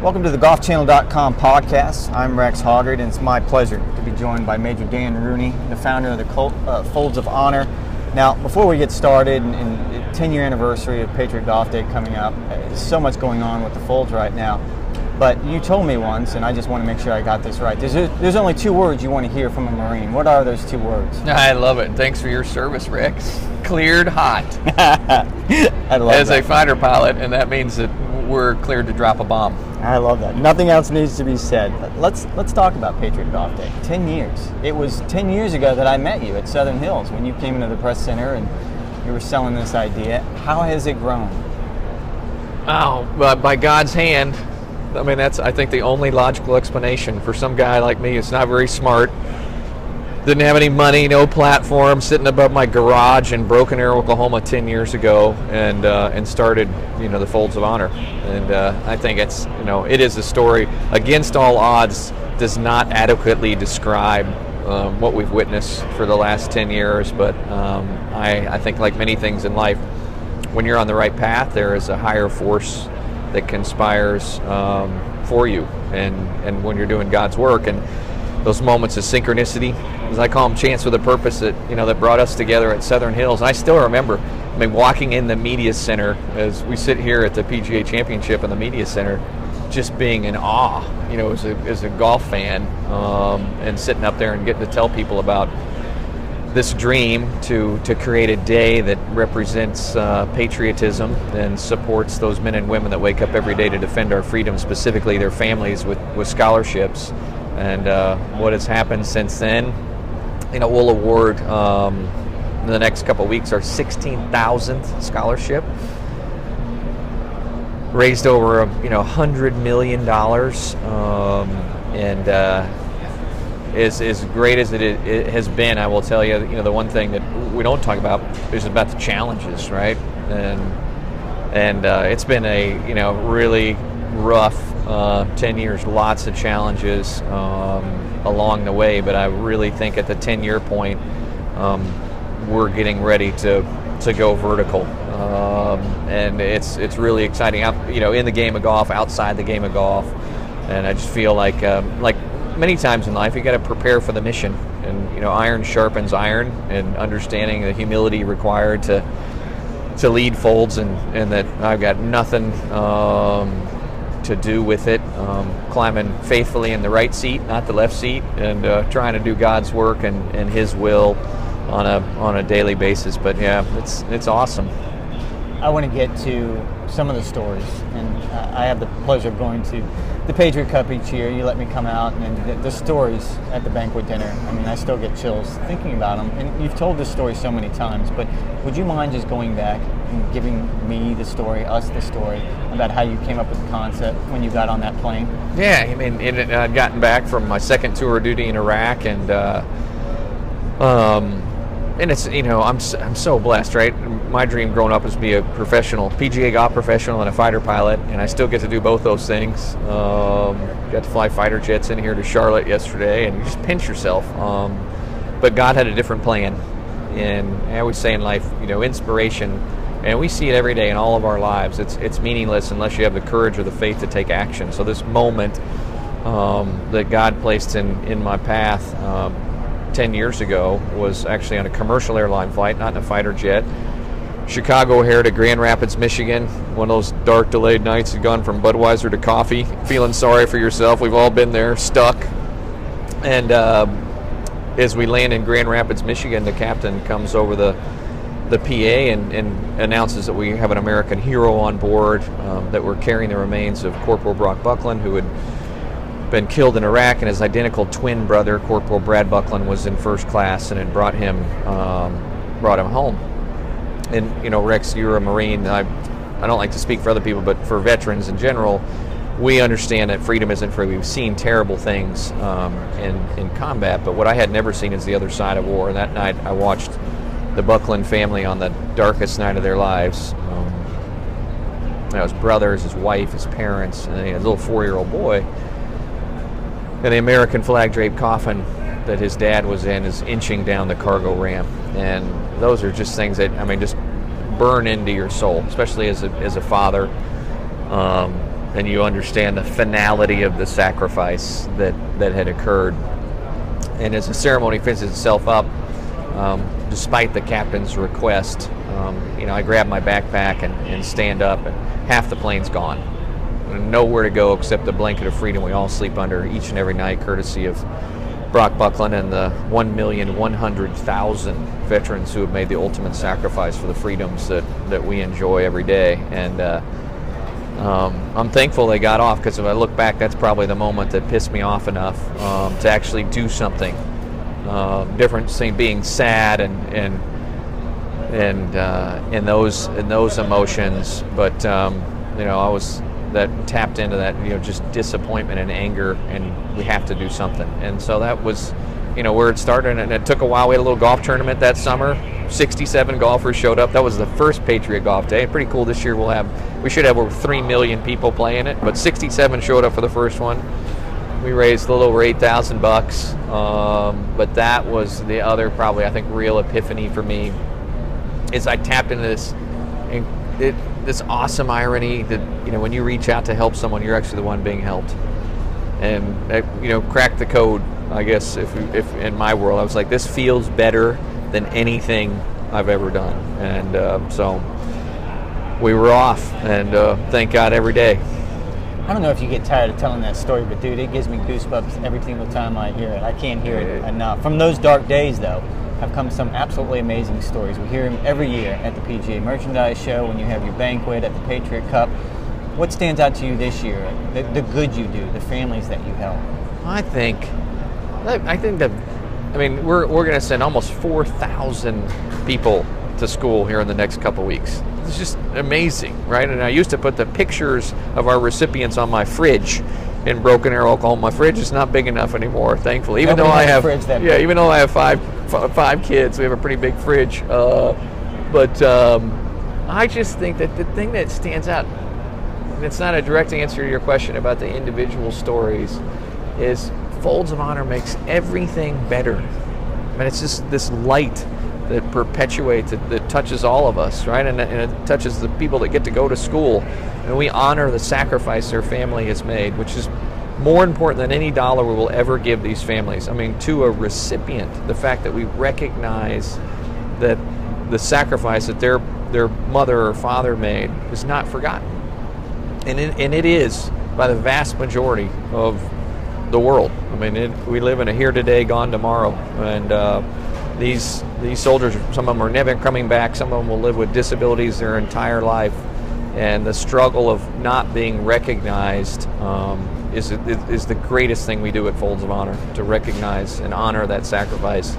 Welcome to the GolfChannel.com podcast. I'm Rex Hoggard, and it's my pleasure to be joined by Major Dan Rooney, the founder of the Folds of Honor. Now, before we get started, in the 10-year anniversary of Patriot Golf Day coming up, there's so much going on with the Folds right now. But you told me once, and I just want to make sure I got this right, there's only two words you want to hear from a Marine. What are those two words? I love it. Thanks for your service, Rex. Cleared hot. I love As that. a fighter pilot, and that means that we're cleared to drop a bomb. I love that. Nothing else needs to be said. Let's talk about Patriot Golf Day. 10 years. It was 10 years ago that I met you at Southern Hills when you came into the press center and you were selling this idea. How has it grown? Oh, by God's hand. I mean, that's, I think, the only logical explanation for some guy like me. It's not very smart. Didn't have any money, no platform, sitting above my garage in Broken Arrow, Oklahoma 10 years ago, and started, the Folds of Honor. And I think it's, it is a story against all odds, does not adequately describe what we've witnessed for the last 10 years. But I think, like many things in life, when you're on the right path, there is a higher force that conspires for you, and when you're doing God's work, and those moments of synchronicity, as I call them, chance with a purpose, that that brought us together at Southern Hills. And I still remember, walking in the media center as we sit here at the PGA Championship in the media center, just being in awe, as a golf fan, and sitting up there and getting to tell people about this dream to create a day that represents patriotism and supports those men and women that wake up every day to defend our freedom, specifically their families with scholarships. And what has happened since then, we'll award in the next couple of weeks our 16,000th scholarship, raised over $100 million, and as great as it has been, I will tell you, the one thing that we don't talk about is about the challenges, right? And it's been a really rough 10 years, lots of challenges along the way, but I really think at the 10-year point, we're getting ready to go vertical, and it's really exciting. In the game of golf, outside the game of golf, and I just feel like many times in life, you got to prepare for the mission, and iron sharpens iron, and understanding the humility required to lead Folds, and that I've got nothing to do with it, climbing faithfully in the right seat, not the left seat, and trying to do God's work and His will on a daily basis. But yeah, it's awesome. I want to get to some of the stories, and I have the pleasure of going to the Patriot Cup each year. You let me come out, and the stories at the banquet dinner, I still get chills thinking about them. And you've told this story so many times, but would you mind just going back and giving me the story, us the story, about how you came up with the concept when you got on that plane? Yeah, I'd gotten back from my second tour of duty in Iraq, and it's, I'm so blessed, right? My dream growing up was to be a professional, PGA golf professional and a fighter pilot, and I still get to do both those things. Got to fly fighter jets in here to Charlotte yesterday, and you just pinch yourself. But God had a different plan, and I always say in life, inspiration, and we see it every day in all of our lives. It's meaningless unless you have the courage or the faith to take action. So this moment that God placed in my path 10 years ago was actually on a commercial airline flight, not in a fighter jet. Chicago O'Hare to Grand Rapids, Michigan. One of those dark, delayed nights. You've gone from Budweiser to coffee, feeling sorry for yourself. We've all been there, stuck. And as we land in Grand Rapids, Michigan, the captain comes over the PA and announces that we have an American hero on board, that we're carrying the remains of Corporal Brock Buckland, who had been killed in Iraq, and his identical twin brother, Corporal Brad Buckland, was in first class and had brought him home. And Rex, you're a Marine. I don't like to speak for other people, but for veterans in general, we understand that freedom isn't free. We've seen terrible things in combat, but what I had never seen is the other side of war. And that night, I watched the Buckland family on the darkest night of their lives. His brothers, his wife, his parents, and his little 4-year-old boy. And the American flag draped coffin that his dad was in is inching down the cargo ramp. And those are just things that, just burn into your soul, especially as a father. and you understand the finality of the sacrifice that had occurred. And as the ceremony finishes itself up, despite the captain's request, I grab my backpack and stand up, and half the plane's gone. And nowhere to go except the blanket of freedom we all sleep under each and every night, courtesy of Brock Buckland and the 1,100,000 veterans who have made the ultimate sacrifice for the freedoms that we enjoy every day. And I'm thankful they got off, because if I look back, that's probably the moment that pissed me off enough to actually do something different, being sad and those emotions. But I was tapped into that, just disappointment and anger, and we have to do something. And so that was, where it started. And it took a while. We had a little golf tournament that summer. 67 golfers showed up. That was the first Patriot Golf Day. Pretty cool. This year we should have over 3 million people playing it, but 67 showed up for the first one. We raised a little over $8,000. But that was the other, probably, I think, real epiphany for me, is I tapped into this awesome irony that, when you reach out to help someone, you're actually the one being helped. And cracked the code, I guess, if in my world. I was like, this feels better than anything I've ever done. And so we were off, and thank God every day. I don't know if you get tired of telling that story, but dude, it gives me goosebumps every single time I hear it. I can't hear it enough. From those dark days, though, have come some absolutely amazing stories. We hear them every year at the PGA Merchandise Show, when you have your banquet, at the Patriot Cup. What stands out to you this year? The good you do, the families that you help. I think that, we're going to send almost 4,000 people to school here in the next couple weeks. It's just amazing, right? And I used to put the pictures of our recipients on my fridge in Broken Arrow, Oklahoma. My fridge is not big enough anymore, thankfully. Even though I have five kids, we have a pretty big fridge. But I just think that the thing that stands out, and it's not a direct answer to your question about the individual stories, is Folds of Honor makes everything better. It's just this light that perpetuates, that touches all of us, right? And it touches the people that get to go to school. And we honor the sacrifice their family has made, which is more important than any dollar we will ever give these families. To a recipient, the fact that we recognize that the sacrifice that their mother or father made is not forgotten. And it is by the vast majority of the world. We live in a here today, gone tomorrow. And these soldiers, some of them are never coming back. Some of them will live with disabilities their entire life. And the struggle of not being recognized is the greatest thing we do at Folds of Honor, to recognize and honor that sacrifice.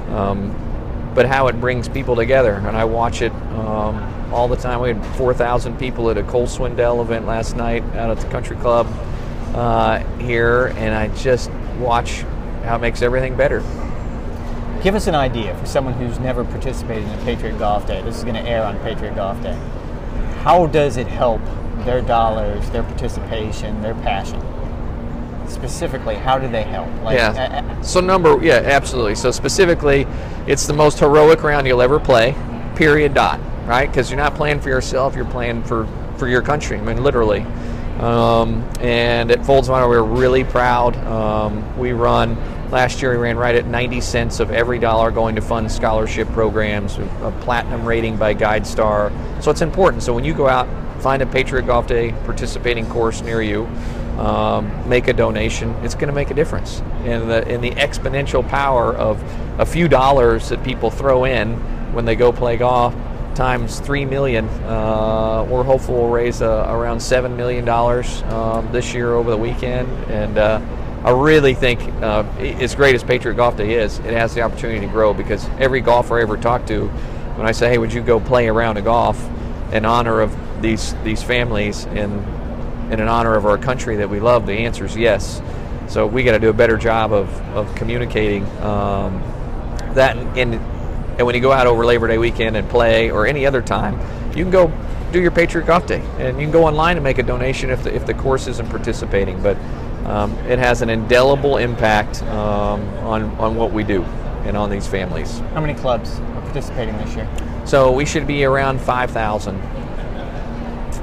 But how it brings people together, and I watch it all the time. We had 4,000 people at a Cole Swindell event last night out at the country club here, and I just watch how it makes everything better. Give us an idea for someone who's never participated in a Patriot Golf Day. This is going to air on Patriot Golf Day. How does it help their dollars, their participation, their passion? Specifically, how do they help? Absolutely. So specifically, it's the most heroic round you'll ever play, period, dot, right? Because you're not playing for yourself, you're playing for your country, literally. And at Folds of Honor, we're really proud. Last year we ran right at 90 cents of every dollar going to fund scholarship programs, a platinum rating by GuideStar. So it's important. So when you go out, find a Patriot Golf Day participating course near you, make a donation, it's going to make a difference. And the exponential power of a few dollars that people throw in when they go play golf times 3 million, we're hopeful we'll raise around $7 million this year over the weekend. And I really think, as great as Patriot Golf Day is, it has the opportunity to grow, because every golfer I ever talk to, when I say, hey, would you go play a round of golf in honor of these families and in honor of our country that we love, the answer is yes. So we got to do a better job of communicating that. And when you go out over Labor Day weekend and play, or any other time, you can go do your Patriot Golf Day, and you can go online and make a donation if the course isn't participating. But it has an indelible impact on what we do and on these families. How many clubs are participating this year? So we should be around 5,000.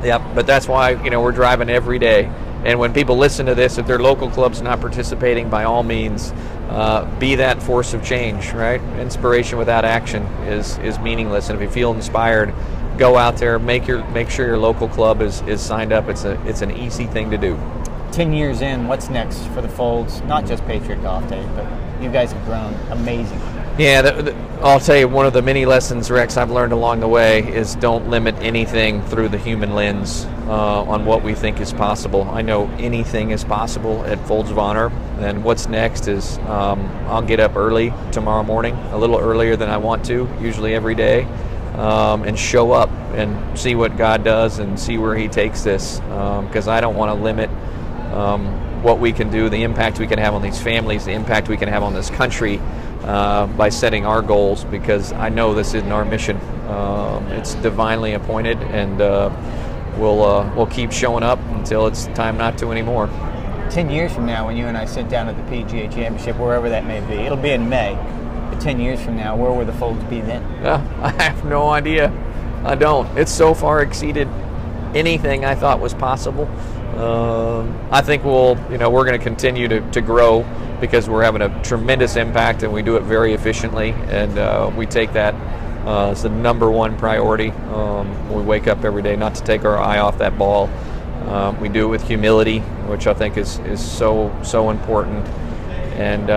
Yep, but that's why, we're driving every day. And when people listen to this, if their local club's not participating, by all means, be that force of change, right? Inspiration without action is meaningless. And if you feel inspired, go out there, make sure your local club is signed up. It's an easy thing to do. 10 years in, what's next for the Folds? Not just Patriot Golf Day, but you guys have grown amazing. Yeah, I'll tell you, one of the many lessons, Rex, I've learned along the way is don't limit anything through the human lens on what we think is possible. I know anything is possible at Folds of Honor, and what's next is I'll get up early tomorrow morning, a little earlier than I want to, usually every day, and show up and see what God does and see where He takes this, because I don't want to limit what we can do, the impact we can have on these families, the impact we can have on this country by setting our goals, because I know this isn't our mission. It's divinely appointed, and we'll keep showing up until it's time not to anymore. 10 years from now, when you and I sit down at the PGA Championship, wherever that may be, it'll be in May, but 10 years from now, where will the Folds be then? I have no idea. I don't. It's so far exceeded anything I thought was possible. I think we're going to continue to grow, because we're having a tremendous impact, and we do it very efficiently, and we take that as the number one priority. We wake up every day not to take our eye off that ball. We do it with humility, which I think is so important. And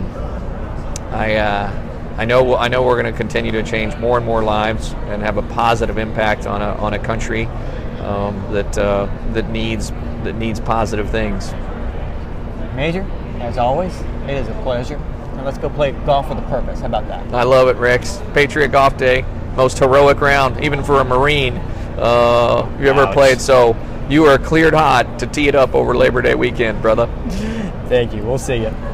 I know we're going to continue to change more and more lives and have a positive impact on a country that needs positive things. Major, as always, it is a pleasure. Now let's go play golf with a purpose. How about that? I love it, Rex. Patriot Golf Day, most heroic round, even for a Marine you ever played. So you are cleared hot to tee it up over Labor Day weekend, brother. Thank you. We'll see you.